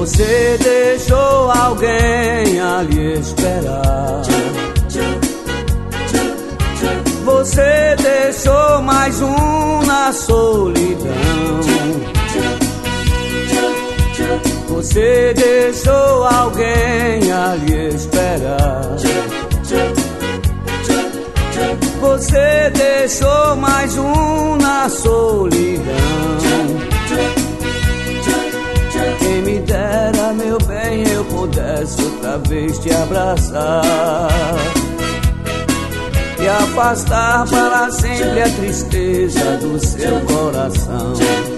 Você deixou alguém a lhe esperar. Você deixou mais um na solidão. Você deixou alguém a lhe esperar. Você deixou mais um na solidão. Quem me dera, meu bem, eu pudesse outra vez te abraçar e afastar para sempre a tristeza do seu coração.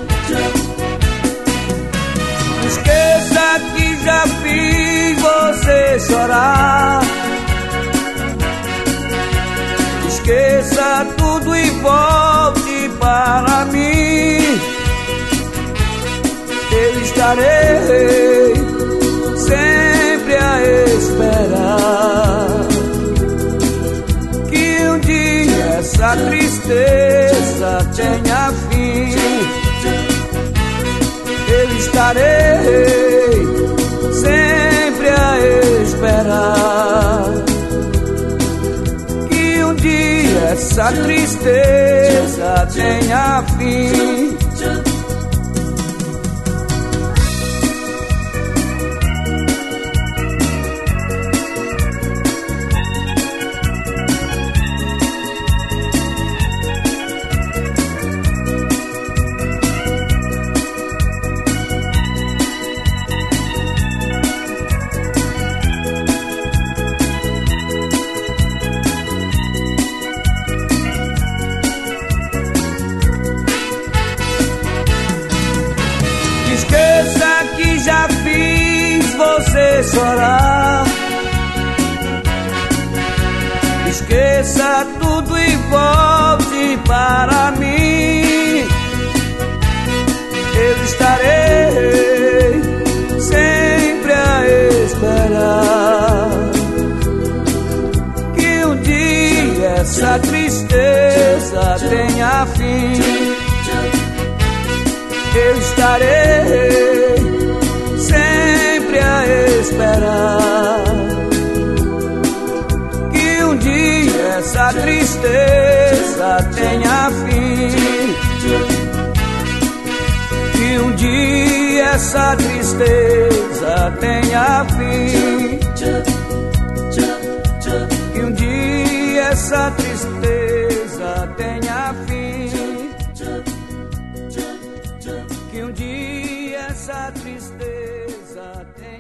Esqueça que já fiz você chorar. Esqueça tudo e volte para mim. Eu estarei sempre a esperar que um dia essa tristeza tenha fim. Eu estarei sempre a esperar que um dia essa tristeza tenha fim. Esqueça que já fiz você chorar. Esqueça tudo e volte para mim. Eu estarei sempre a esperar que um dia essa tristeza tenha fim. Eu estarei sempre a esperar que um dia essa tristeza tenha fim. Que um dia essa tristeza tenha fim. Que um dia essa tristeza tenha fim. Que um dia essa tristeza tem